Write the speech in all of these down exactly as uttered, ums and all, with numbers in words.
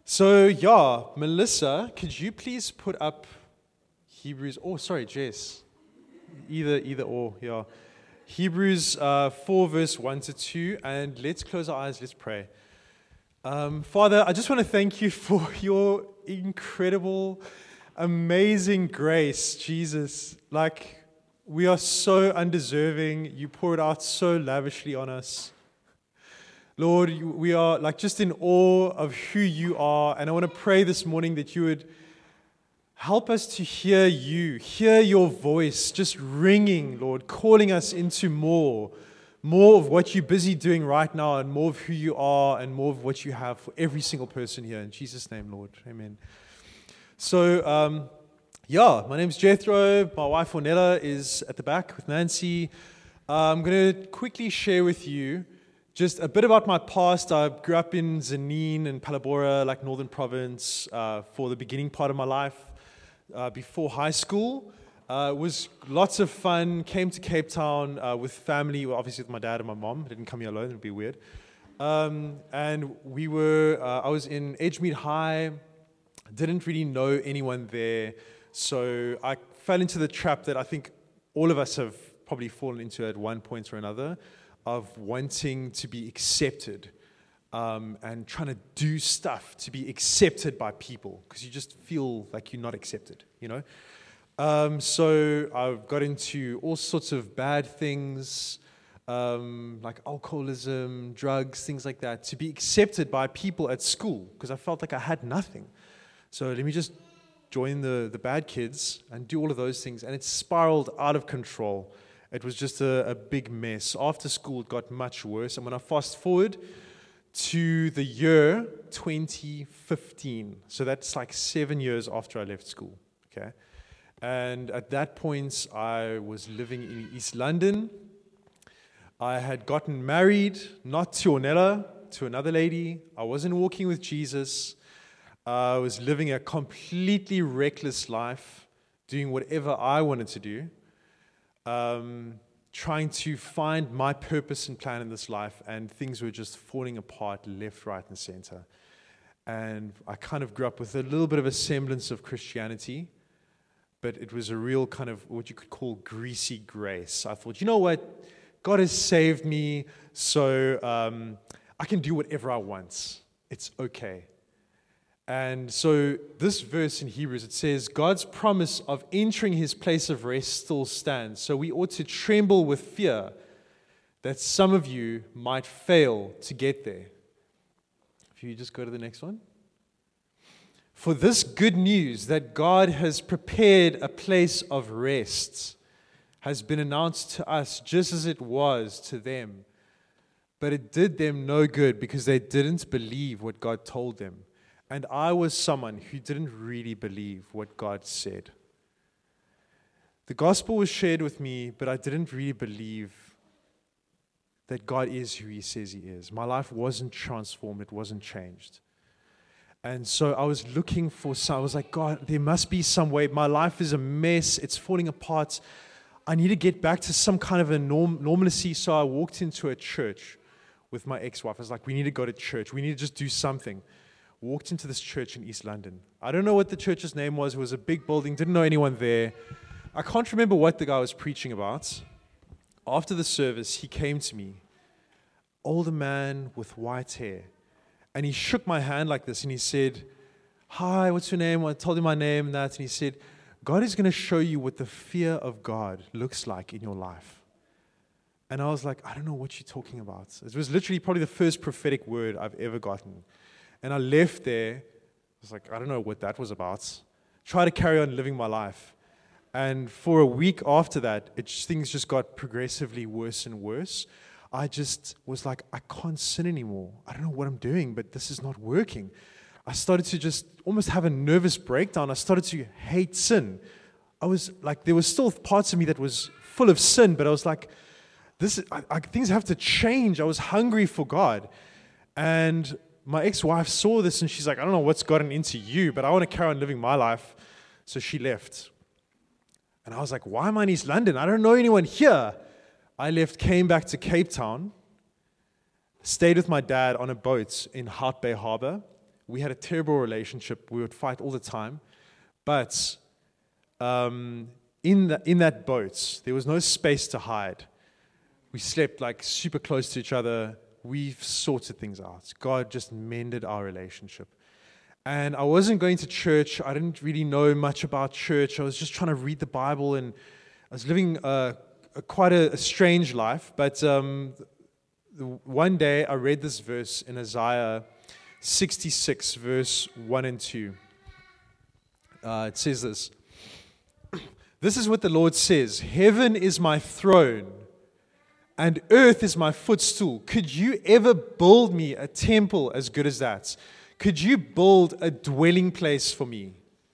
So, yeah, Melissa, could you please put up Hebrews, oh, sorry, Jess, either, either or, yeah. Hebrews uh, four, verse one to two, and let's close our eyes, let's pray. Um, Father, I just want to thank you for your incredible, amazing grace, Jesus. Like, we are so undeserving. You pour it out so lavishly on us. Lord, we are like just in awe of who you are, and I want to pray this morning that you would help us to hear you, hear your voice just ringing, Lord, calling us into more, more of what you're busy doing right now, and more of who you are, and more of what you have for every single person here. In Jesus' name, Lord, amen. So, um, yeah, my name's Jethro. My wife Ornella is at the back with Nancy. Uh, I'm going to quickly share with you just a bit about my past. I grew up in Zanin and Palabora, like Northern Province, uh, for the beginning part of my life. Uh, before high school, uh, it was lots of fun. Came to Cape Town uh, with family, well, obviously with my dad and my mom. I didn't come here alone; it would be weird. Um, and we were, uh, I was in Edgemead High. Didn't really know anyone there, so I fell into the trap that I think all of us have probably fallen into at one point or another, of wanting to be accepted um, and trying to do stuff to be accepted by people because you just feel like you're not accepted, you know? Um, so I got into all sorts of bad things, um, like alcoholism, drugs, things like that, to be accepted by people at school because I felt like I had nothing. So let me just join the, the bad kids and do all of those things. And it spiraled out of control. It was just a, a big mess. After school, it got much worse. And when I fast forward to the year twenty fifteen, so that's like seven years after I left school, okay? And at that point, I was living in East London. I had gotten married, not to Ornella, to another lady. I wasn't walking with Jesus. I was living a completely reckless life, doing whatever I wanted to do. Um, trying to find my purpose and plan in this life, and things were just falling apart left, right, and center. And I kind of grew up with a little bit of a semblance of Christianity, but it was a real kind of what you could call greasy grace. I thought, you know what? God has saved me, so um, I can do whatever I want. It's okay. And so this verse in Hebrews, it says, God's promise of entering his place of rest still stands. So we ought to tremble with fear that some of you might fail to get there. If you just go to the next one. For this good news that God has prepared a place of rest has been announced to us just as it was to them. But it did them no good because they didn't believe what God told them. And I was someone who didn't really believe what God said. The gospel was shared with me, but I didn't really believe that God is who he says he is. My life wasn't transformed. It wasn't changed. And so I was looking for some, I was like, God, there must be some way. My life is a mess. It's falling apart. I need to get back to some kind of a norm, normalcy. So I walked into a church with my ex-wife. I was like, we need to go to church. We need to just do something. Walked into this church in East London. I don't know what the church's name was. It was a big building. Didn't know anyone there. I can't remember what the guy was preaching about. After the service, he came to me. Older man with white hair. And he shook my hand like this and he said, hi, what's your name? I told him my name and that. And he said, God is going to show you what the fear of God looks like in your life. And I was like, I don't know what you're talking about. It was literally probably the first prophetic word I've ever gotten. And I left there, I was like, I don't know what that was about. Try to carry on living my life. And for a week after that, it just, things just got progressively worse and worse. I just was like, I can't sin anymore. I don't know what I'm doing, but this is not working. I started to just almost have a nervous breakdown. I started to hate sin. I was like, there was still parts of me that was full of sin, but I was like, this is, I, I, things have to change. I was hungry for God. And my ex-wife saw this and she's like, I don't know what's gotten into you, but I want to carry on living my life. So she left. And I was like, why am I in East London? I don't know anyone here. I left, came back to Cape Town, stayed with my dad on a boat in Hout Bay Harbor, We had a terrible relationship. We would fight all the time. But um, in, the, in that boat, there was no space to hide. We slept like super close to each other. We've sorted things out. God just mended our relationship. And I wasn't going to church. I didn't really know much about church. I was just trying to read the Bible, and I was living a, a, quite a, a strange life. But um, the, one day I read this verse in Isaiah sixty-six, verse one and two. Uh, it says this. This is what the Lord says. Heaven is my throne, and earth is my footstool. Could you ever build me a temple as good as that? Could you build a dwelling place for me?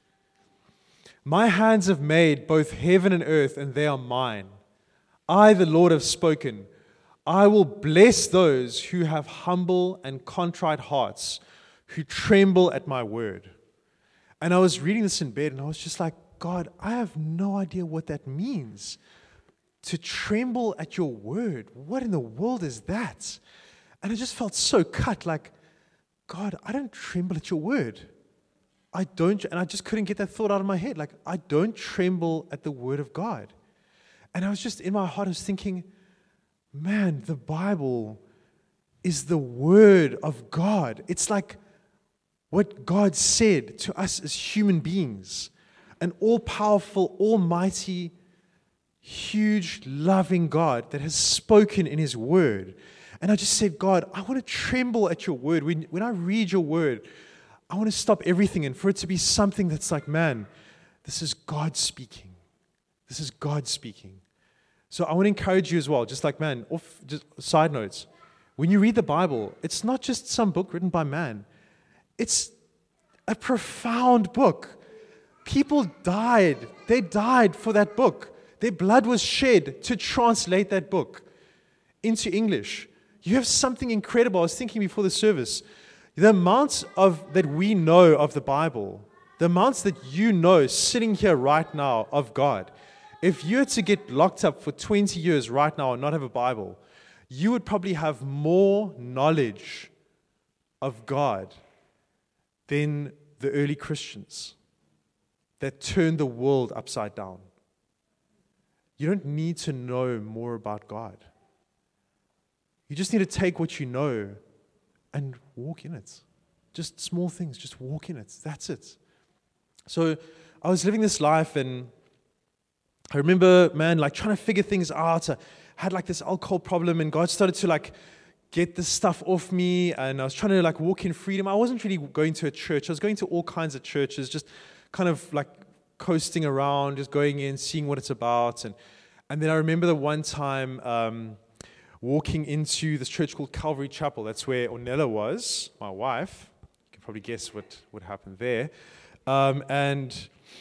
My hands have made both heaven and earth, and they are mine. I, the Lord, have spoken. I will bless those who have humble and contrite hearts, who tremble at my word. And I was reading this in bed, and I was just like, God, I have no idea what that means. To tremble at your word. What in the world is that? And I just felt so cut, like, God, I don't tremble at your word. I don't, and I just couldn't get that thought out of my head. Like, I don't tremble at the word of God. And I was just, in my heart, I was thinking, man, the Bible is the word of God. It's like what God said to us as human beings. An all-powerful, almighty, huge, loving God that has spoken in His word. And I just said, God, I want to tremble at your word. When, when I read your word, I want to stop everything and for it to be something that's like, man, this is God speaking. This is God speaking. So I want to encourage you as well, just like, man, off, just side notes. When you read the Bible, it's not just some book written by man. It's a profound book. People died. They died for that book. Their blood was shed to translate that book into English. You have something incredible. I was thinking before the service, the amounts of that we know of the Bible, the amounts that you know sitting here right now of God. If you were to get locked up for twenty years right now and not have a Bible, you would probably have more knowledge of God than the early Christians that turned the world upside down. You don't need to know more about God. You just need to take what you know and walk in it. Just small things, just walk in it. That's it. So I was living this life, and I remember, man, like trying to figure things out. I had like this alcohol problem, and God started to like get this stuff off me, and I was trying to like walk in freedom. I wasn't really going to a church. I was going to all kinds of churches, just kind of like coasting around, just going in, seeing what it's about. And and then I remember the one time um, walking into this church called Calvary Chapel. That's where Ornella was, my wife. You can probably guess what, what happened there. Um, and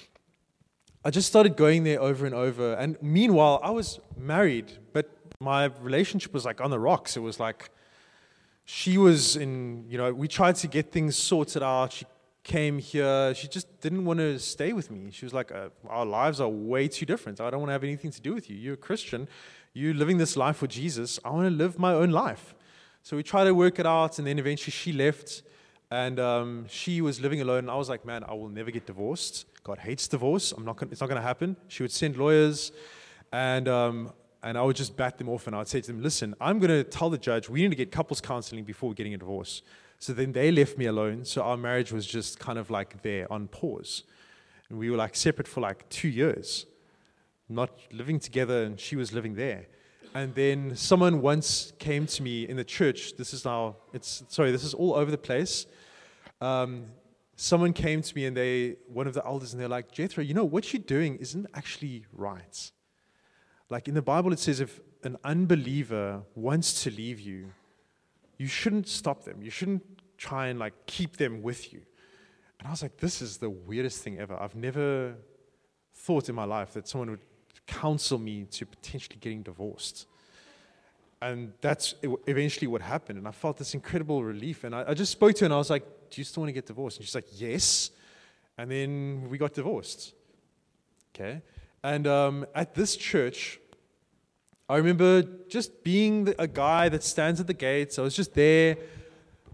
I just started going there over and over. And meanwhile, I was married, but my relationship was like on the rocks. It was like she was in, you know, we tried to get things sorted out. She came here. She just didn't want to stay with me. She was like, uh, our lives are way too different. I don't want to have anything to do with you. You're a Christian. You're living this life for Jesus. I want to live my own life. So we tried to work it out, and then eventually she left, and um, she was living alone. And I was like, man, I will never get divorced. God hates divorce. I'm not gonna, it's not going to happen. She would send lawyers, and um, and I would just bat them off, and I would say to them, listen, I'm going to tell the judge we need to get couples counseling before getting a divorce. So then they left me alone. So our marriage was just kind of like there on pause. And we were like separate for like two years, not living together, and she was living there. And then someone once came to me in the church. This is now, it's, sorry, this is all over the place. Um, someone came to me, and they, one of the elders, and they're like, Jethro, you know, what you're doing isn't actually right. Like in the Bible, it says if an unbeliever wants to leave you, you shouldn't stop them. You shouldn't try and like keep them with you. And I was like, this is the weirdest thing ever. I've never thought in my life that someone would counsel me to potentially getting divorced. And that's eventually what happened. And I felt this incredible relief. And I, I just spoke to her, and I was like, do you still want to get divorced? And she's like, yes. And then we got divorced. Okay. And um, at this church, I remember just being the, a guy that stands at the gates. I was just there.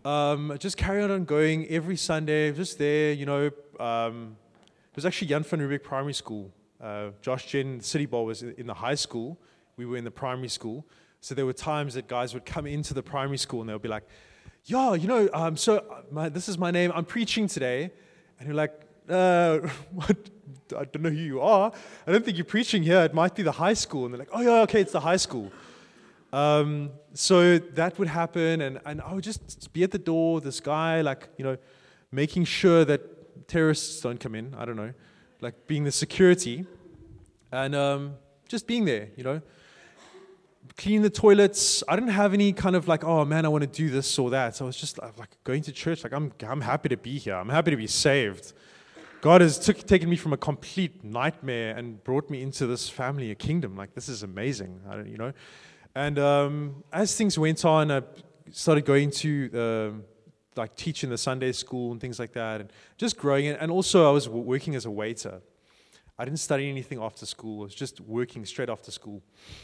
um, just carried on going every Sunday, just there, you know. Um, it was actually Jan van Riebeeck Primary School. Uh, Josh Jen, City Ball was in the high school. We were in the primary school. So there were times that guys would come into the primary school and they would be like, yeah, you know, um, so my, this is my name. I'm preaching today. And you're like, uh, what? I don't know who you are. I don't think you're preaching here. It might be the high school. And they're like, oh, yeah, okay, it's the high school. Um, so that would happen. And, and I would just be at the door, this guy, like, you know, making sure that terrorists don't come in. I don't know. Like being the security. And um, just being there, you know. Clean the toilets. I didn't have any kind of like, oh man, I want to do this or that. So I was just like going to church. Like I'm, I'm happy to be here. I'm happy to be saved. God has took, taken me from a complete nightmare and brought me into this family, a kingdom. Like this is amazing. I don't, you know. And um, as things went on, I started going to uh, like teaching the Sunday school and things like that, and just growing. And also, I was w- working as a waiter. I didn't study anything after school. I was just working straight after school.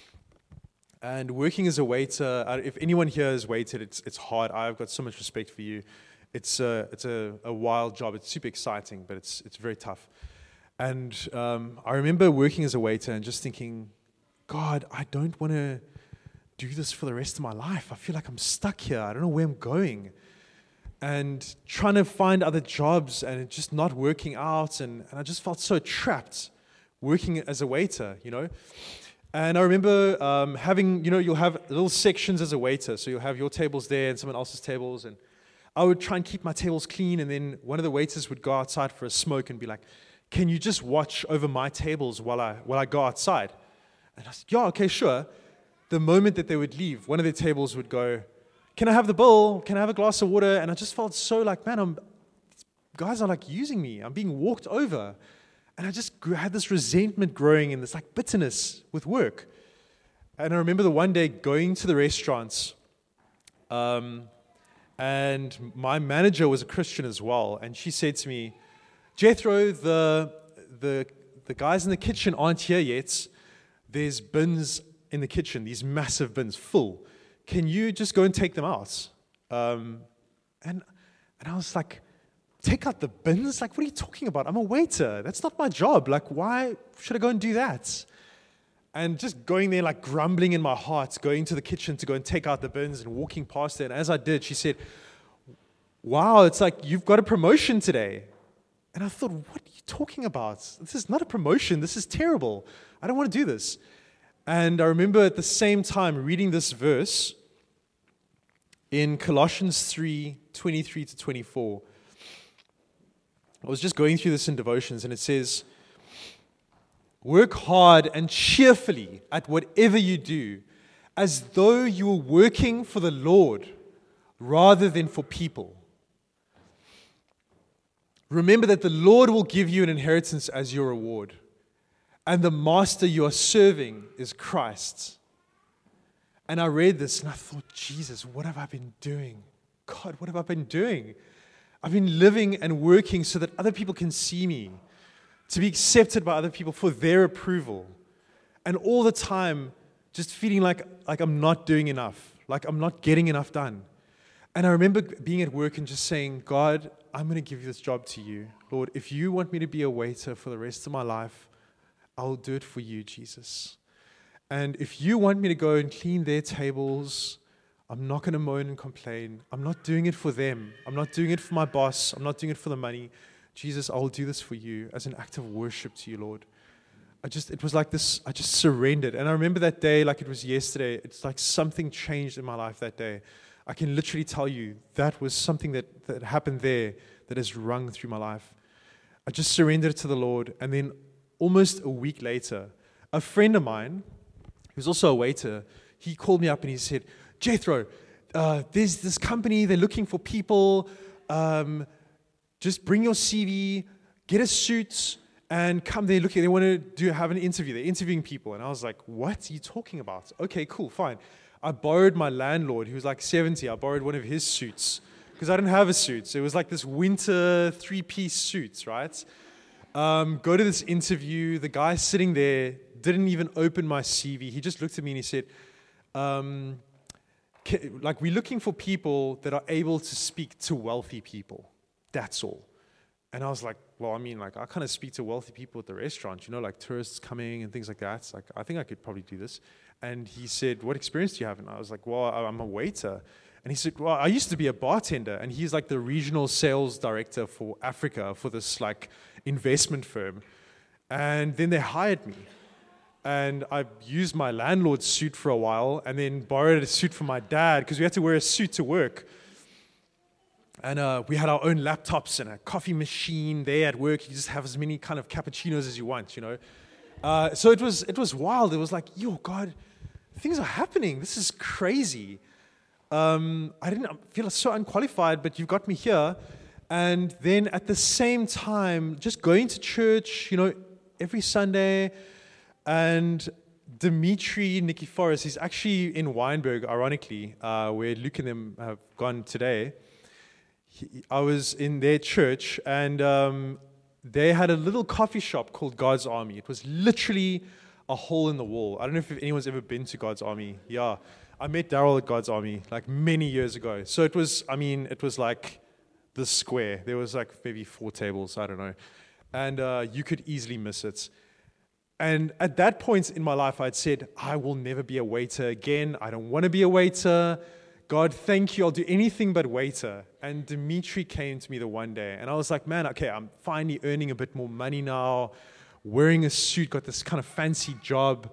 And working as a waiter, if anyone here has waited, it's it's hard. I've got so much respect for you. It's a, it's a, a wild job. It's super exciting, but it's it's very tough. And um, I remember working as a waiter and just thinking, God, I don't want to do this for the rest of my life. I feel like I'm stuck here. I don't know where I'm going. And trying to find other jobs and it just not working out. And, and I just felt so trapped working as a waiter, you know. And I remember um, having, you know, you'll have little sections as a waiter. So you'll have your tables there and someone else's tables. And I would try and keep my tables clean. And then one of the waiters would go outside for a smoke and be like, can you just watch over my tables while I while I go outside? And I said, yeah, okay, sure. The moment that they would leave, one of their tables would go, can I have the bill? Can I have a glass of water? And I just felt so like, man, I'm, guys are like using me. I'm being walked over. And I just had this resentment growing and this like bitterness with work. And I remember the one day going to the restaurants, um, and my manager was a Christian as well. And she said to me, Jethro, the the the guys in the kitchen aren't here yet. There's bins in the kitchen, these massive bins full. Can you just go and take them out? Um, and and I was like, take out the bins? Like, what are you talking about? I'm a waiter. That's not my job. Like, why should I go and do that? And just going there, like, grumbling in my heart, going to the kitchen to go and take out the bins and walking past it. And as I did, she said, wow, it's like you've got a promotion today. And I thought, what are you talking about? This is not a promotion. This is terrible. I don't want to do this. And I remember at the same time reading this verse in Colossians three, twenty-three to twenty-four. I was just going through this in devotions, and it says, work hard and cheerfully at whatever you do, as though you were working for the Lord rather than for people. Remember that the Lord will give you an inheritance as your reward, and the master you are serving is Christ. And I read this, and I thought, Jesus, what have I been doing? God, what have I been doing? I've been living and working so that other people can see me, to be accepted by other people for their approval. And all the time, just feeling like, like I'm not doing enough, like I'm not getting enough done. And I remember being at work and just saying, God, I'm going to give this job to you. Lord, if you want me to be a waiter for the rest of my life, I'll do it for you, Jesus. And if you want me to go and clean their tables, I'm not going to moan and complain. I'm not doing it for them. I'm not doing it for my boss. I'm not doing it for the money. Jesus, I'll do this for you as an act of worship to you, Lord. I just, it was like this, I just surrendered. And I remember that day like it was yesterday. It's like something changed in my life that day. I can literally tell you that was something that, that happened there that has rung through my life. I just surrendered to the Lord. And then almost a week later, a friend of mine, who's also a waiter, he called me up and he said, Jethro, uh, there's this company, they're looking for people. Um, just bring your C V, get a suit, and come there looking. They want to do have an interview. They're interviewing people. And I was like, what are you talking about? Okay, cool, fine. I borrowed my landlord, who was like seventy. I borrowed one of his suits because I didn't have a suit. So it was like this winter three-piece suit, right? Um, go to this interview. The guy sitting there didn't even open my C V. He just looked at me and he said, um, like we're looking for people that are able to speak to wealthy people. That's all. And I was like, well, I mean, like I kind of speak to wealthy people at the restaurant, you know, like tourists coming and things like that. It's like, I think I could probably do this. And he said, what experience do you have? And I was like, well, I'm a waiter. And he said, well, I used to be a bartender. And he's like the regional sales director for Africa for this like investment firm. And then they hired me. And I used my landlord's suit for a while and then borrowed a suit from my dad because we had to wear a suit to work. And uh, we had our own laptops and a coffee machine there at work. You just have as many kind of cappuccinos as you want, you know. Uh, so it was it was wild. It was like, yo, God, things are happening. This is crazy. Um, I didn't feel so unqualified, but you've got me here. And then at the same time, just going to church, you know, every Sunday. And Dimitri Nikiforos, he's actually in Wynberg, ironically, uh, where Luke and them have gone today. He, I was in their church, and um, they had a little coffee shop called God's Army. It was literally a hole in the wall. I don't know if anyone's ever been to God's Army. Yeah, I met Daryl at God's Army like many years ago. So it was, I mean, it was like the square. There was like maybe four tables, I don't know. And uh, you could easily miss it. And at that point in my life, I'd said, I will never be a waiter again. I don't want to be a waiter. God, thank you. I'll do anything but waiter. And Dimitri came to me the one day, and I was like, man, okay, I'm finally earning a bit more money now, wearing a suit, got this kind of fancy job.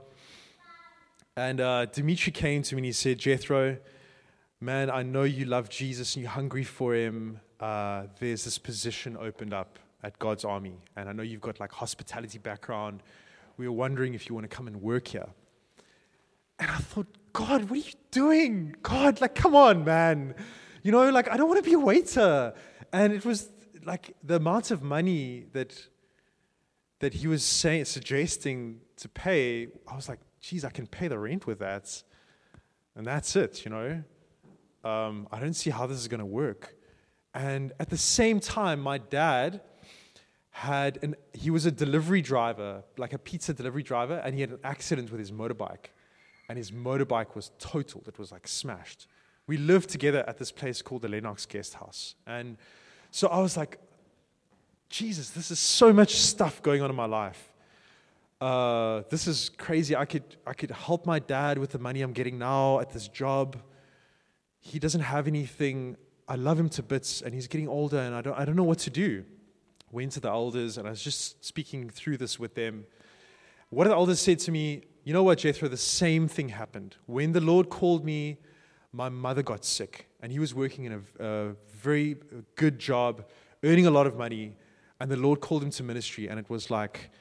And uh, Dimitri came to me and he said, Jethro, man, I know you love Jesus and you're hungry for him. Uh, there's this position opened up at God's Army, and I know you've got like hospitality background. We were wondering if you want to come and work here. And I thought, God, what are you doing? God, like, come on, man. You know, like, I don't want to be a waiter. And it was like the amount of money that that he was saying, suggesting to pay, I was like, geez, I can pay the rent with that. And that's it, you know. Um, I don't see how this is going to work. And at the same time, my dad had an, he was a delivery driver, like a pizza delivery driver, and he had an accident with his motorbike. And his motorbike was totaled. It was like smashed. We lived together at this place called the Lennox Guest House. And so I was like, Jesus, this is so much stuff going on in my life. Uh, this is crazy. I could I could help my dad with the money I'm getting now at this job. He doesn't have anything. I love him to bits, and he's getting older, and I don't I don't know what to do. Went to the elders, and I was just speaking through this with them. One of the elders said to me, you know what, Jethro, the same thing happened. When the Lord called me, my mother got sick, and he was working in a, a very good job, earning a lot of money, and the Lord called him to ministry, and it was like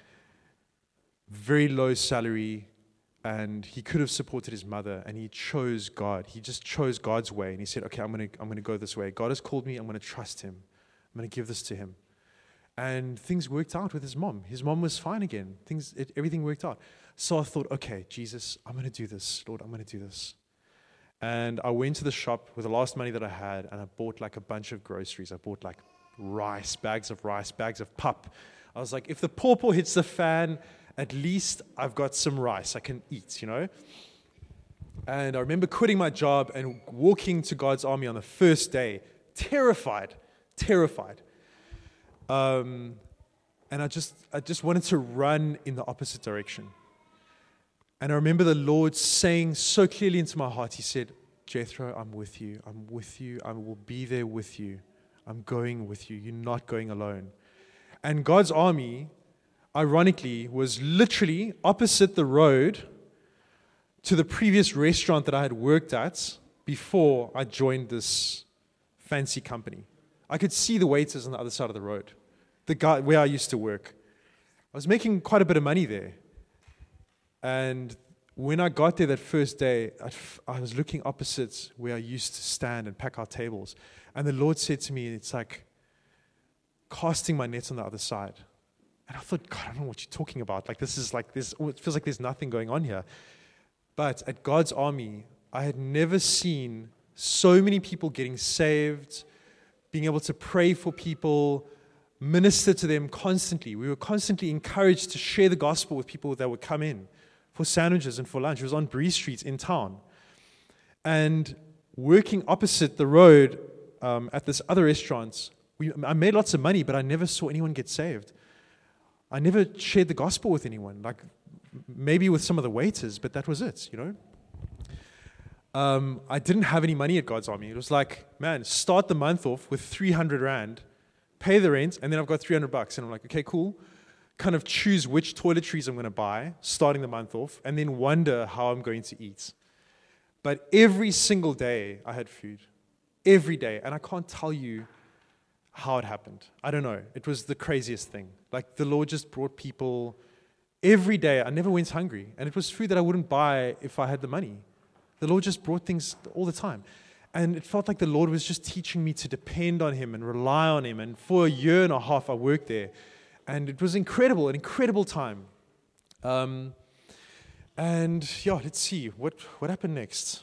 very low salary, and he could have supported his mother, and he chose God. He just chose God's way, and he said, okay, I'm going to I'm going to go this way. God has called me. I'm going to trust him. I'm going to give this to him. And things worked out with his mom. His mom was fine again. Things, it, everything worked out. So I thought, okay, Jesus, I'm going to do this. Lord, I'm going to do this. And I went to the shop with the last money that I had, and I bought like a bunch of groceries. I bought like rice, bags of rice, bags of pap. I was like, if the pawpaw hits the fan, at least I've got some rice I can eat, you know? And I remember quitting my job and walking to God's Army on the first day, terrified, terrified. Um, and I just I just wanted to run in the opposite direction. And I remember the Lord saying so clearly into my heart, he said, Jethro, I'm with you. I'm with you. I will be there with you. I'm going with you. You're not going alone. And God's Army, ironically, was literally opposite the road to the previous restaurant that I had worked at before I joined this fancy company. I could see the waiters on the other side of the road, the guy where I used to work. I was making quite a bit of money there. And when I got there that first day, I, I was looking opposite where I used to stand and pack our tables. And the Lord said to me, it's like casting my nets on the other side. And I thought, God, I don't know what you're talking about. Like, this is like this, it feels like there's nothing going on here. But at God's Army, I had never seen so many people getting saved, being able to pray for people, minister to them constantly. We were constantly encouraged to share the gospel with people that would come in for sandwiches and for lunch. It was on Bree Street in town. And working opposite the road um, at this other restaurant, we, I made lots of money, but I never saw anyone get saved. I never shared the gospel with anyone, like maybe with some of the waiters, but that was it, you know. Um, I didn't have any money at God's Army. It was like, man, start the month off with three hundred rand, pay the rent, and then I've got three hundred bucks. And I'm like, okay, cool. Kind of choose which toiletries I'm going to buy, starting the month off, and then wonder how I'm going to eat. But every single day I had food. Every day. And I can't tell you how it happened. I don't know. It was the craziest thing. Like the Lord just brought people every day. I never went hungry. And it was food that I wouldn't buy if I had the money. The Lord just brought things all the time. And it felt like the Lord was just teaching me to depend on Him and rely on Him. And for a year and a half I worked there. And it was incredible, an incredible time. Um, and yeah, let's see. What, what happened next?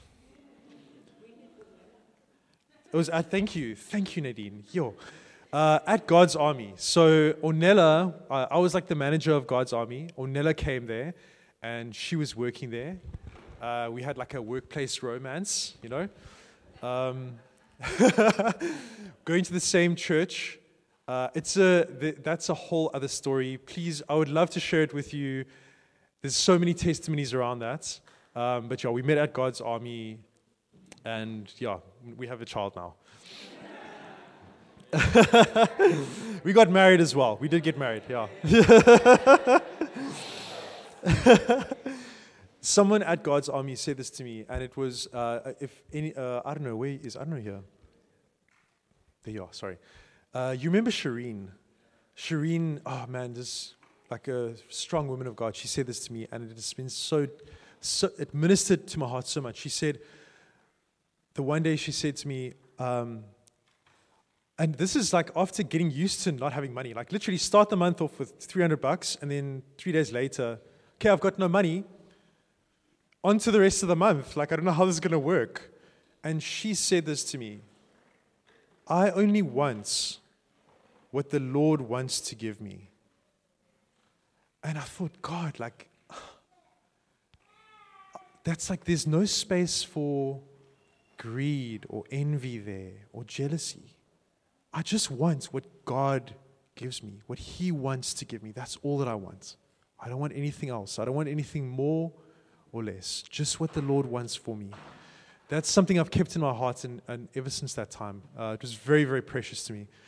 It was, uh, thank you. Thank you, Nadine. Yo. Uh, at God's Army. So Ornella, uh, I was like the manager of God's Army. Ornella came there, and she was working there. Uh, we had like a workplace romance, you know. Um, going to the same church. Uh, it's a th- that's a whole other story. Please, I would love to share it with you. There's so many testimonies around that. Um, but yeah, we met at God's Army, and yeah, we have a child now. We got married as well. We did get married, yeah. Someone at God's Army said this to me, and it was, uh, if any, uh, I don't know, where is, I don't know here. There you are, sorry. Uh, you remember Shireen? Shireen, oh man, this, like a strong woman of God, she said this to me, and it has been so, so, it ministered to my heart so much. She said, the one day she said to me, um, and this is like after getting used to not having money, like literally start the month off with three hundred bucks, and then three days later, okay, I've got no money, on to the rest of the month. Like, I don't know how this is going to work. And she said this to me, I only want what the Lord wants to give me. And I thought, God, like, that's like, there's no space for greed or envy there or jealousy. I just want what God gives me, what He wants to give me. That's all that I want. I don't want anything else. I don't want anything more or less. Just what the Lord wants for me. That's something I've kept in my heart, and, and ever since that time. Uh, it was very, very precious to me.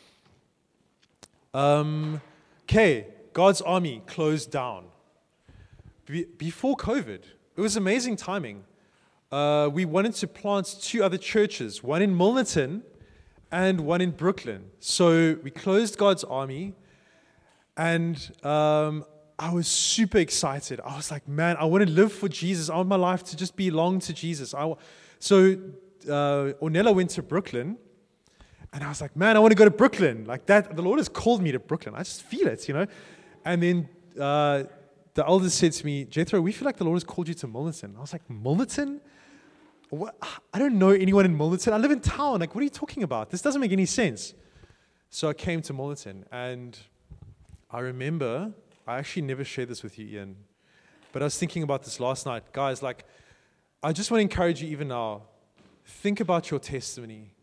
Um, okay, God's Army closed down. Be- before COVID, it was amazing timing. Uh, we wanted to plant two other churches, one in Milnerton and one in Brooklyn. So we closed God's Army, and um, I was super excited. I was like, man, I want to live for Jesus. I want my life to just belong to Jesus. I w- so uh, Ornella went to Brooklyn, and I was like, man, I want to go to Brooklyn. Like that, the Lord has called me to Brooklyn. I just feel it, you know. And then uh, the elders said to me, Jethro, we feel like the Lord has called you to Milnerton. I was like, Milnerton? What? I don't know anyone in Milnerton. I live in town. Like, what are you talking about? This doesn't make any sense. So I came to Milnerton, and I remember, I actually never shared this with you, Ian, but I was thinking about this last night. Guys, like, I just want to encourage you even now, think about your testimony.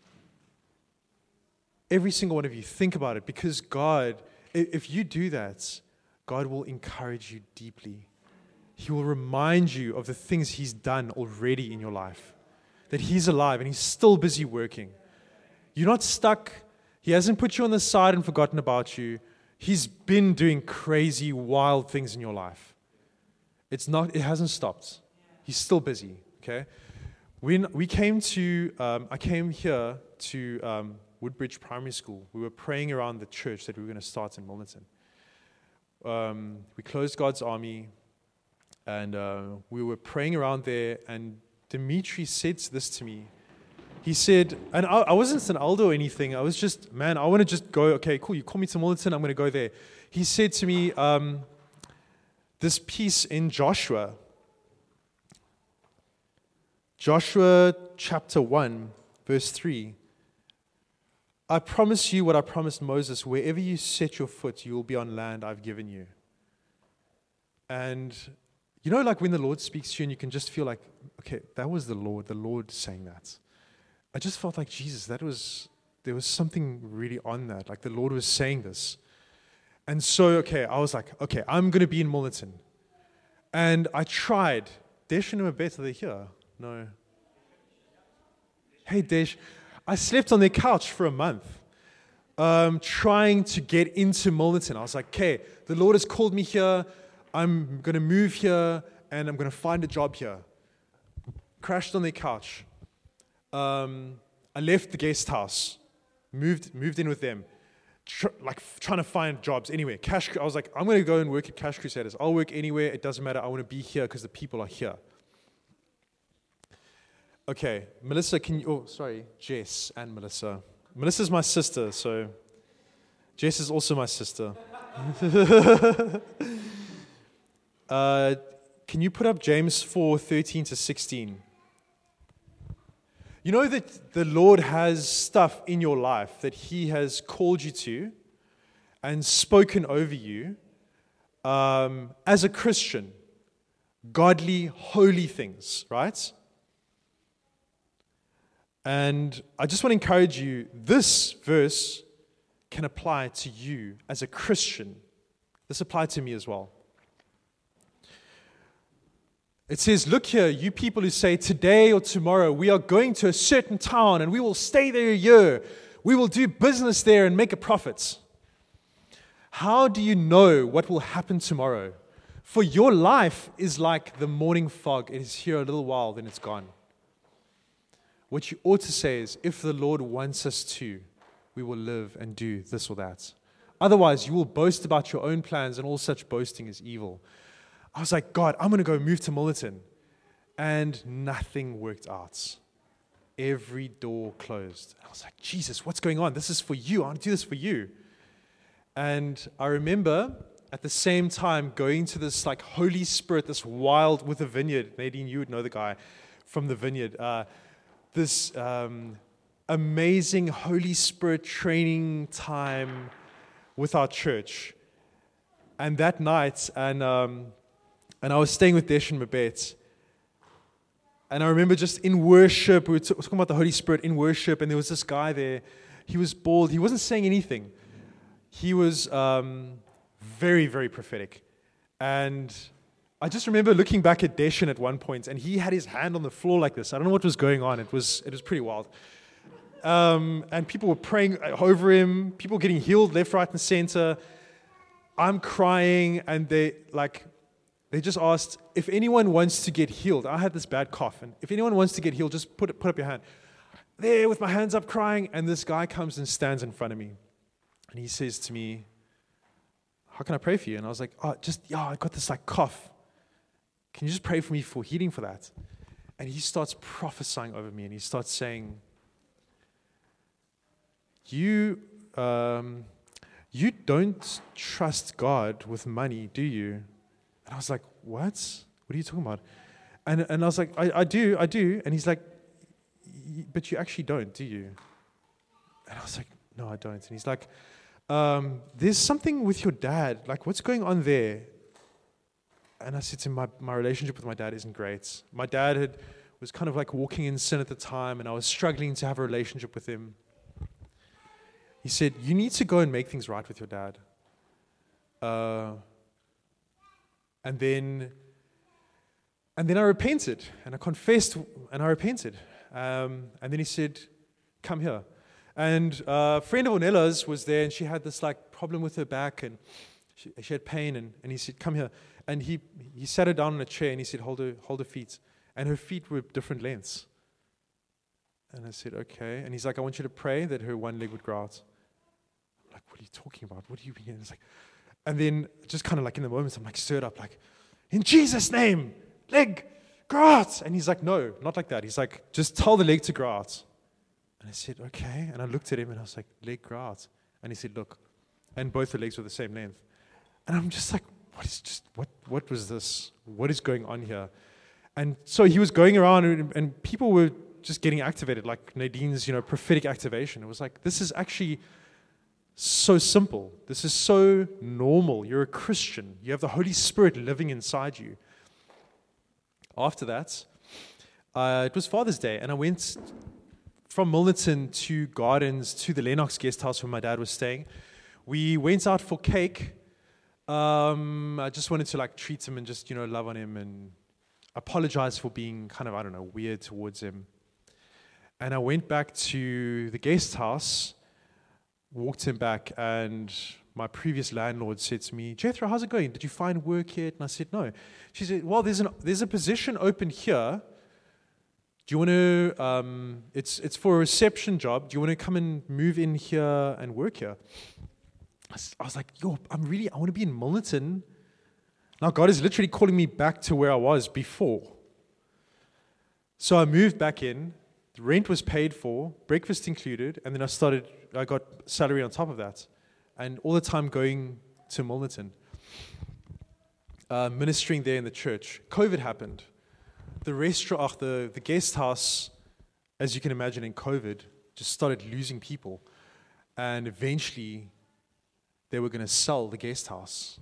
Every single one of you, think about it, because God, if you do that, God will encourage you deeply. He will remind you of the things He's done already in your life, that He's alive and He's still busy working. You're not stuck. He hasn't put you on the side and forgotten about you. He's been doing crazy, wild things in your life. It's not, it hasn't stopped. He's still busy, okay? When we came to, um, I came here to um, Woodbridge Primary School. We were praying around the church that we were going to start in Milnerton. Um, we closed God's Army, and uh, we were praying around there, and Dimitri said this to me. He said, and I, I wasn't an elder or anything. I was just, man, I want to just go, okay, cool, you call me to Milnerton, I'm going to go there. He said to me, um, this piece in Joshua, Joshua chapter one, verse three, I promise you what I promised Moses, wherever you set your foot, you will be on land I've given you. And you know, like when the Lord speaks to you and you can just feel like, okay, that was the Lord, the Lord saying that. I just felt like, Jesus, that was, there was something really on that. Like the Lord was saying this. And so, okay, I was like, okay, I'm going to be in Milnerton. And I tried. Desh and Mabet, are they here? No. Hey, Desh. I slept on their couch for a month, um, trying to get into Milnerton. I was like, okay, the Lord has called me here. I'm going to move here, and I'm going to find a job here. Crashed on their couch. Um, I left the guest house, moved moved in with them, tr- like f- trying to find jobs anywhere. Cash. I was like, I'm going to go and work at Cash Crusaders. I'll work anywhere. It doesn't matter. I want to be here because the people are here. Okay, Melissa, can you, oh, sorry, Jess and Melissa. Melissa's my sister, so Jess is also my sister. uh, can you put up James four, thirteen to sixteen? You know that the Lord has stuff in your life that He has called you to and spoken over you um, as a Christian, godly, holy things, right? And I just want to encourage you, this verse can apply to you as a Christian. This applied to me as well. It says, look here, you people who say today or tomorrow we are going to a certain town and we will stay there a year. We will do business there and make a profit. How do you know what will happen tomorrow? For your life is like the morning fog. It is here a little while, then it's gone. What you ought to say is, if the Lord wants us to, we will live and do this or that. Otherwise, you will boast about your own plans, and all such boasting is evil. I was like, God, I'm going to go move to Milnerton. And nothing worked out. Every door closed. I was like, Jesus, what's going on? This is for you. I want to do this for you. And I remember at the same time going to this like Holy Spirit, this wild with a vineyard. Nadine, you would know the guy from the vineyard. Uh, this um, amazing Holy Spirit training time with our church. And that night, and um, and I was staying with Desh and Mabet. And I remember just in worship, we were t- talking about the Holy Spirit in worship, and there was this guy there. He was bald. He wasn't saying anything. He was um, very, very prophetic. And I just remember looking back at Deshan at one point, and he had his hand on the floor like this. I don't know what was going on. It was it was pretty wild. Um, and people were praying over him. People getting healed left, right, and center. I'm crying, and they like they just asked if anyone wants to get healed. I had this bad cough, and if anyone wants to get healed, just put it, put up your hand. There, with my hands up, crying, and this guy comes and stands in front of me, and he says to me, "How can I pray for you?" And I was like, "Oh, just yeah, I got this like cough. Can you just pray for me for healing for that?" And he starts prophesying over me, and he starts saying, You, um, you don't trust God with money, do you? And I was like, what? What are you talking about? And and I was like, I, I do, I do. And he's like, but you actually don't, do you? And I was like, no, I don't. And he's like, um, there's something with your dad. Like, what's going on there? And I said to him, my, my relationship with my dad isn't great. My dad had was kind of like walking in sin at the time, and I was struggling to have a relationship with him. He said, you need to go and make things right with your dad. Uh, and then and then I repented, and I confessed, and I repented. Um, and then he said, come here. And uh, a friend of Ornella's was there, and she had this like problem with her back, and she, she had pain, and, and he said, come here. And he, he sat her down on a chair, and he said, hold her, hold her feet. And her feet were different lengths. And I said, okay. And he's like, I want you to pray that her one leg would grow out. I'm like, what are you talking about? What do you mean? And, it's like, and then just kind of like in the moment, I'm like stirred up, like, in Jesus' name, leg, grow out. And he's like, no, not like that. He's like, just tell the leg to grow out. And I said, okay. And I looked at him, and I was like, leg, grow out. And he said, look. And both the legs were the same length. And I'm just like, what is just, what, what was this? What is going on here? And so he was going around, and, and people were just getting activated, like Nadine's, you know, prophetic activation. It was like, this is actually so simple. This is so normal. You're a Christian. You have the Holy Spirit living inside you. After that, uh, it was Father's Day, and I went from Milnerton to Gardens to the Lennox guest house where my dad was staying. We went out for cake. Um, I just wanted to like treat him and just, you know, love on him and apologize for being kind of, I don't know, weird towards him. And I went back to the guest house, walked him back, and my previous landlord said to me, Jethro, how's it going? Did you find work yet? And I said, no. She said, well, there's, an, there's a position open here. Do you want to, um, it's, it's for a reception job. Do you want to come and move in here and work here? I was like, yo, I'm really, I want to be in Milnerton. Now God is literally calling me back to where I was before. So I moved back in. The rent was paid for, breakfast included, and then I started, I got salary on top of that. And all the time going to Milnerton, uh, ministering there in the church. COVID happened. The restaurant, the, the guest house, as you can imagine in COVID, just started losing people. And eventually, they were going to sell the guest house.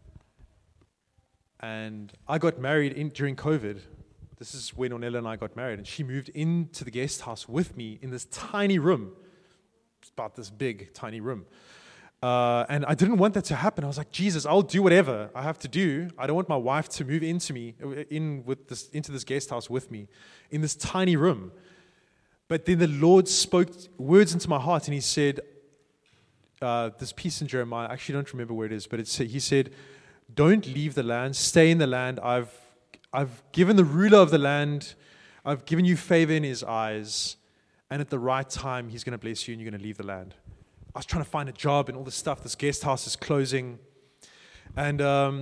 And I got married in, during COVID. This is when Ornella and I got married. And she moved into the guest house with me in this tiny room. It's about this big, tiny room. Uh, and I didn't want that to happen. I was like, Jesus, I'll do whatever I have to do. I don't want my wife to move into me, in with this, into this guest house with me, in this tiny room. But then the Lord spoke words into my heart, and He said, uh, this piece in Jeremiah, I actually don't remember where it is, but it's, He said, don't leave the land, stay in the land. I've, I've given the ruler of the land, I've given you favor in His eyes, and at the right time, He's going to bless you, and you're going to leave the land. I was trying to find a job and all this stuff. This guest house is closing. And um,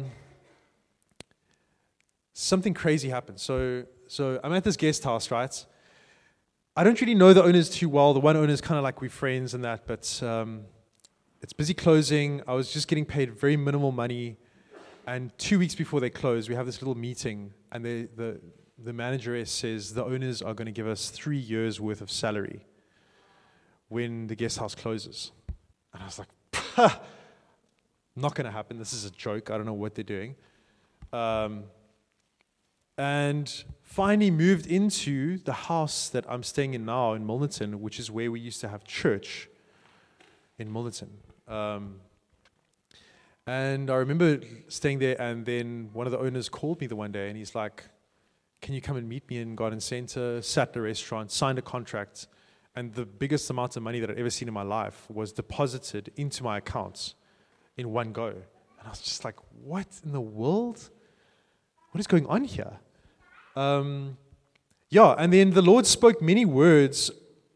something crazy happened. So so I'm at this guest house, right? I don't really know the owners too well. The one owner is kind of like we're friends and that, but um, it's busy closing. I was just getting paid very minimal money. And two weeks before they close, we have this little meeting. And they, the, the manageress says the owners are going to give us three years' worth of salary when the guest house closes. And I was like, not going to happen. This is a joke. I don't know what they're doing. Um, and finally moved into the house that I'm staying in now in Milnerton, which is where we used to have church in Milnerton. Um, and I remember staying there, and then one of the owners called me the one day, and he's like, can you come and meet me in Garden Center? Sat in a restaurant, signed a contract. And the biggest amount of money that I'd ever seen in my life was deposited into my accounts in one go. And I was just like, what in the world? What is going on here? Um, yeah, and then the Lord spoke many words.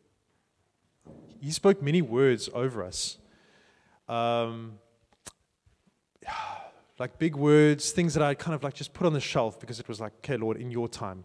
He spoke many words over us. Um, like big words, things that I kind of like just put on the shelf because it was like, okay, Lord, in your time.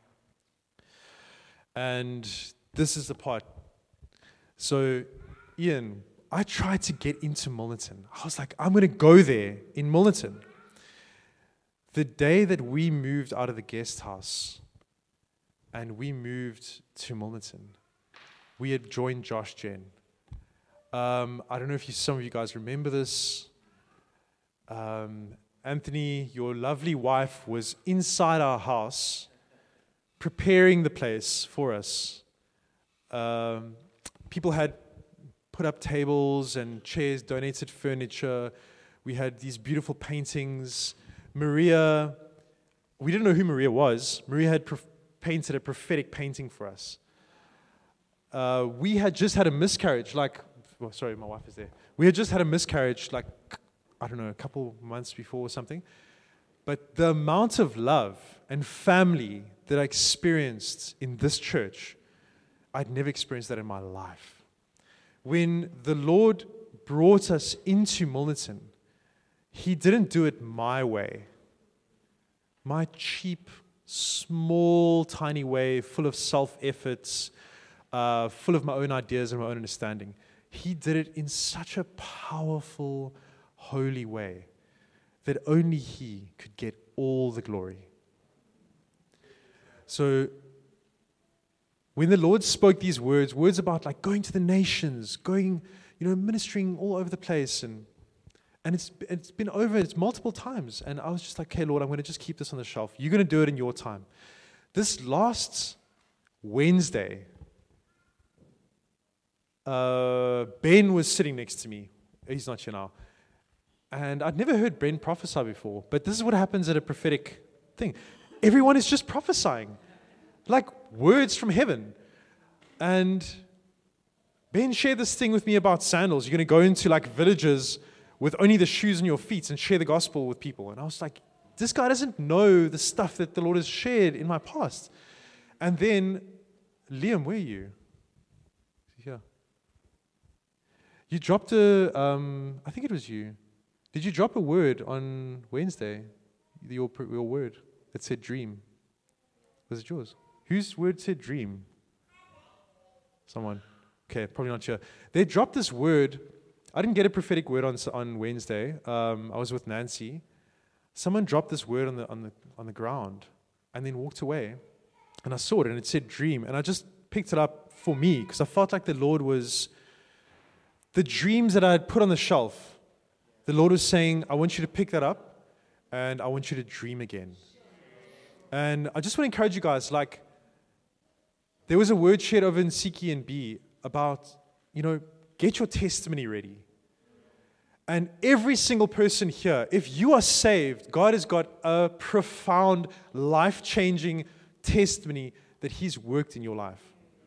And this is the part. So, Ian, I tried to get into Milnerton. I was like, I'm going to go there in Milnerton. The day that we moved out of the guest house and we moved to Milnerton, we had joined Josh Gen. Um, I don't know if you, some of you guys remember this. Um, Anthony, your lovely wife, was inside our house preparing the place for us. Um, people had put up tables and chairs, donated furniture. We had these beautiful paintings. Maria, we didn't know who Maria was. Maria had prof- painted a prophetic painting for us. Uh, we had just had a miscarriage, like, oh, sorry, my wife is there. We had just had a miscarriage, like, I don't know, a couple months before or something. But the amount of love and family that I experienced in this church, I'd never experienced that in my life. When the Lord brought us into Milnerton, He didn't do it my way. My cheap, small, tiny way, full of self-efforts, uh, full of my own ideas and my own understanding. He did it in such a powerful, holy way that only He could get all the glory. So, when the Lord spoke these words, words about like going to the nations, going, you know, ministering all over the place, and and it's it's been over, it's multiple times, and I was just like, okay, Lord, I'm going to just keep this on the shelf. You're going to do it in your time. This last Wednesday, uh, Ben was sitting next to me. He's not here now. And I'd never heard Ben prophesy before, but this is what happens at a prophetic thing. Everyone is just prophesying, like words from heaven. And Ben shared this thing with me about sandals. You're going to go into like villages with only the shoes on your feet and share the gospel with people. And I was like, this guy doesn't know the stuff that the Lord has shared in my past. And then, Liam, where are you? Here. You dropped a, um, I think it was you. Did you drop a word on Wednesday? Your, your word that said dream. Was it yours? Whose word said dream? Someone. Okay, probably not sure. They dropped this word. I didn't get a prophetic word on on Wednesday. Um, I was with Nancy. Someone dropped this word on the on the on the ground, and then walked away. And I saw it, and it said dream. And I just picked it up for me because I felt like the Lord was the dreams that I had put on the shelf. The Lord was saying, "I want you to pick that up, and I want you to dream again." And I just want to encourage you guys. Like, there was a word shared over in Siki and B about, you know, get your testimony ready. And every single person here, if you are saved, God has got a profound, life-changing testimony that He's worked in your life.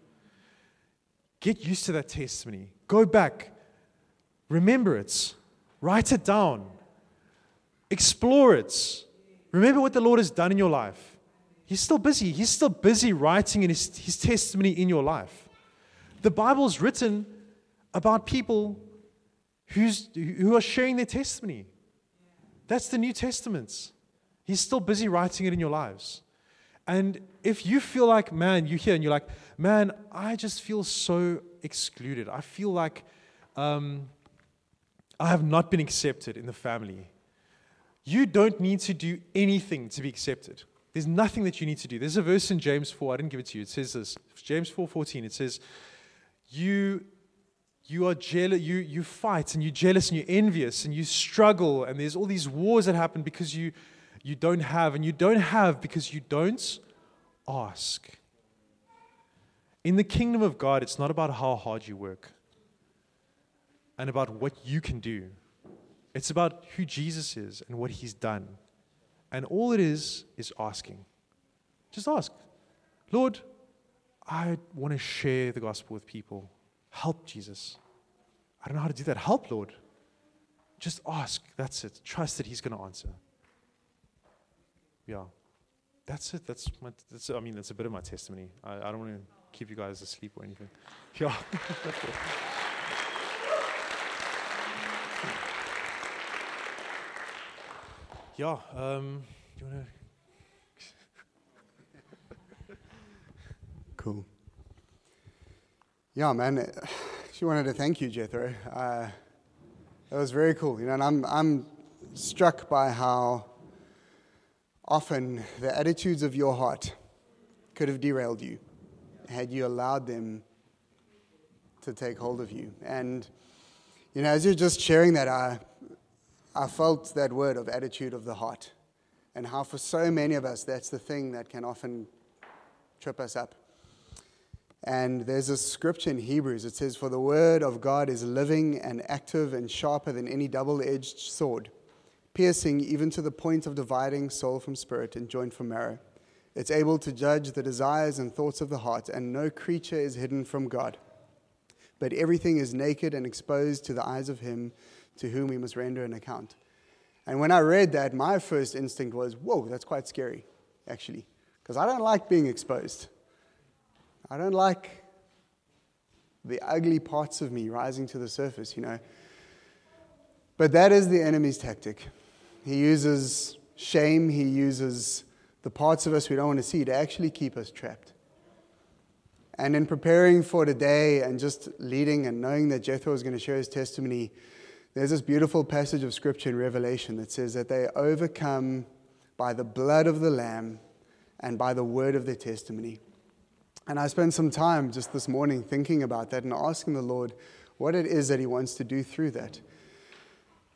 Get used to that testimony. Go back. Remember it. Write it down. Explore it. Remember what the Lord has done in your life. He's still busy. He's still busy writing in his, his testimony in your life. The Bible's written about people who's, who are sharing their testimony. That's the New Testament. He's still busy writing it in your lives. And if you feel like, man, you're here and you're like, man, I just feel so excluded. I feel like um, I have not been accepted in the family. You don't need to do anything to be accepted. There's nothing that you need to do. There's a verse in James four. I didn't give it to you. It says this. James four fourteen. It says, You, you are jealous, you, you fight and you're jealous and you're envious and you struggle and there's all these wars that happen because you, you don't have and you don't have because you don't ask. In the kingdom of God, it's not about how hard you work and about what you can do. It's about who Jesus is and what He's done. And all it is, is asking. Just ask. Lord, I want to share the gospel with people. Help, Jesus. I don't know how to do that. Help, Lord. Just ask. That's it. Trust that He's going to answer. Yeah. That's it. That's my, that's, I mean, that's a bit of my testimony. I, I don't want to keep you guys asleep or anything. Yeah. Yeah. Um, you want to... Cool. Yeah, man. She wanted to thank you, Jethro. Uh, that was very cool. You know, and I'm I'm struck by how often the attitudes of your heart could have derailed you had you allowed them to take hold of you. And you know, as you're just sharing that, I I felt that word of attitude of the heart, and how for so many of us that's the thing that can often trip us up. And there's a scripture in Hebrews. It says, "For the word of God is living and active and sharper than any double-edged sword, piercing even to the point of dividing soul from spirit and joint from marrow. It's able to judge the desires and thoughts of the heart, and no creature is hidden from God. But everything is naked and exposed to the eyes of Him to whom we must render an account." And when I read that, my first instinct was, whoa, that's quite scary, actually. Because I don't like being exposed. I don't like the ugly parts of me rising to the surface, you know. But that is the enemy's tactic. He uses shame, he uses the parts of us we don't want to see to actually keep us trapped. And in preparing for today and just leading and knowing that Jethro was going to share his testimony, there's this beautiful passage of Scripture in Revelation that says that they overcome by the blood of the Lamb and by the word of their testimony. And I spent some time just this morning thinking about that and asking the Lord what it is that He wants to do through that.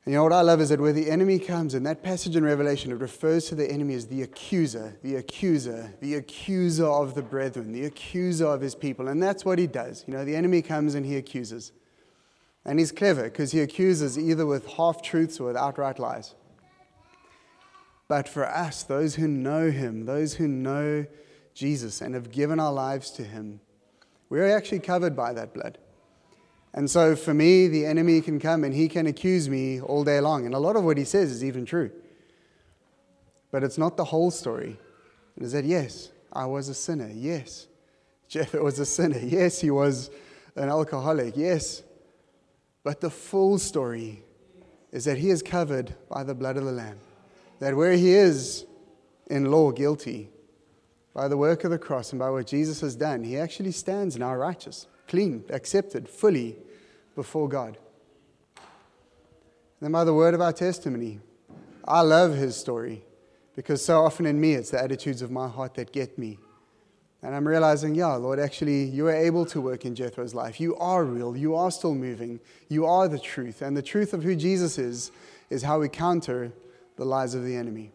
And you know what I love is that where the enemy comes, in that passage in Revelation, it refers to the enemy as the accuser, the accuser, the accuser of the brethren, the accuser of his people. And that's what he does. You know, the enemy comes and he accuses. And he's clever because he accuses either with half-truths or with outright lies. But for us, those who know him, those who know Jesus and have given our lives to him, we're actually covered by that blood. And so for me, the enemy can come and he can accuse me all day long. And a lot of what he says is even true. But it's not the whole story. It is that, yes, I was a sinner. Yes, Jethro was a sinner. Yes, he was an alcoholic. Yes. But the full story is that he is covered by the blood of the Lamb. That where he is in law guilty, by the work of the cross and by what Jesus has done, he actually stands now righteous, clean, accepted, fully before God. And then by the word of our testimony, I love his story because so often in me it's the attitudes of my heart that get me. And I'm realizing, yeah, Lord, actually you are able to work in Jethro's life. You are real. You are still moving. You are the truth. And the truth of who Jesus is, is how we counter the lies of the enemy.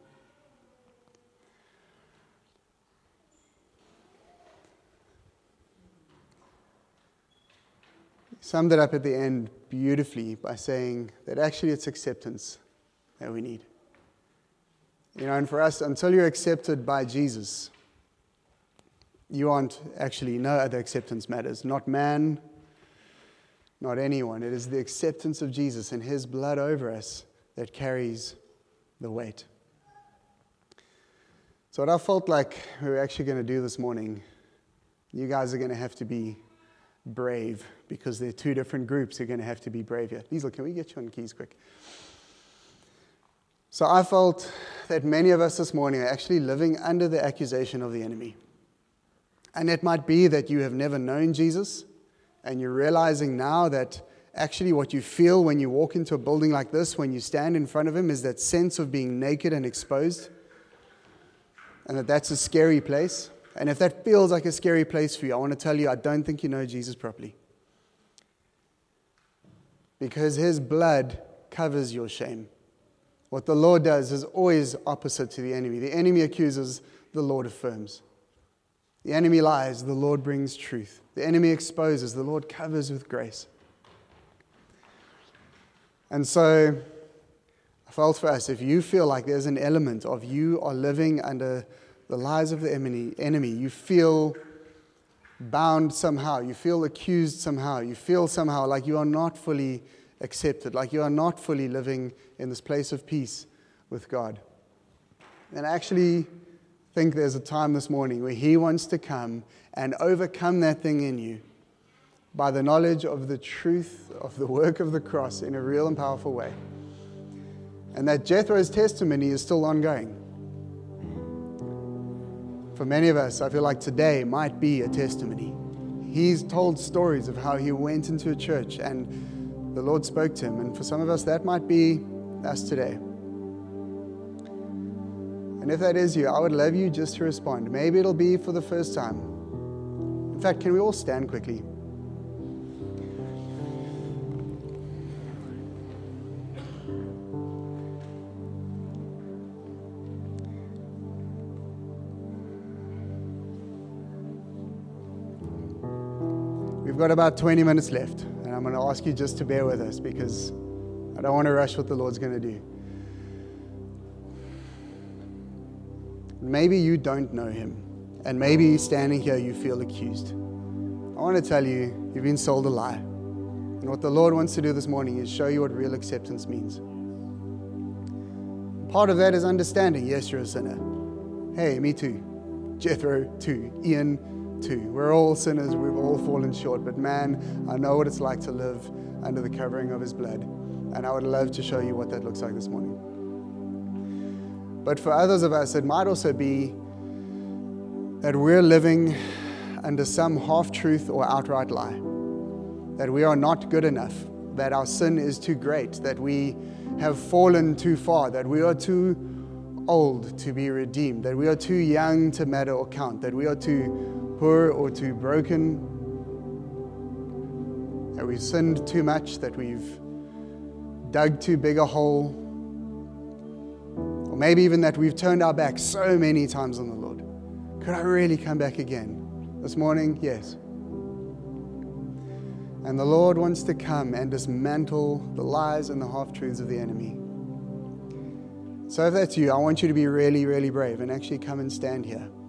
Summed it up at the end beautifully by saying that actually it's acceptance that we need. You know, and for us, until you're accepted by Jesus, you aren't actually, no other acceptance matters. Not man, not anyone. It is the acceptance of Jesus and his blood over us that carries the weight. So what I felt like we were actually going to do this morning, you guys are going to have to be brave, because there are two different groups who are going to have to be brave here. Liesl, can we get you on keys quick? So I felt that many of us this morning are actually living under the accusation of the enemy. And it might be that you have never known Jesus, and you're realizing now that actually what you feel when you walk into a building like this, when you stand in front of him, is that sense of being naked and exposed, and that that's a scary place. And if that feels like a scary place for you, I want to tell you, I don't think you know Jesus properly. Because his blood covers your shame. What the Lord does is always opposite to the enemy. The enemy accuses, the Lord affirms. The enemy lies, the Lord brings truth. The enemy exposes, the Lord covers with grace. And so, I felt for us, if you feel like there's an element of you are living under the lies of the enemy, enemy, you feel bound somehow, you feel accused somehow, you feel somehow like you are not fully accepted, like you are not fully living in this place of peace with God. And I actually think there's a time this morning where he wants to come and overcome that thing in you by the knowledge of the truth of the work of the cross in a real and powerful way. And that Jethro's testimony is still ongoing. For many of us, I feel like today might be a testimony. He's told stories of how he went into a church and the Lord spoke to him. And for some of us, that might be us today. And if that is you, I would love you just to respond. Maybe it'll be for the first time. In fact, can we all stand quickly? We've got about twenty minutes left, and I'm going to ask you just to bear with us because I don't want to rush what the Lord's going to do. Maybe you don't know him, and maybe standing here you feel accused. I want to tell you, you've been sold a lie. And what the Lord wants to do this morning is show you what real acceptance means. Part of that is understanding, yes, you're a sinner. Hey, me too. Jethro too. Ian too. We're all sinners. We've all fallen short. But man, I know what it's like to live under the covering of his blood. And I would love to show you what that looks like this morning. But for others of us, it might also be that we're living under some half-truth or outright lie. That we are not good enough. That our sin is too great. That we have fallen too far. That we are too old to be redeemed. That we are too young to matter or count. That we are too poor or too broken, that we've sinned too much, that we've dug too big a hole, or maybe even that we've turned our back so many times on the Lord. Could I really come back again? This morning, yes. And the Lord wants to come and dismantle the lies and the half-truths of the enemy. So if that's you, I want you to be really, really brave and actually come and stand here.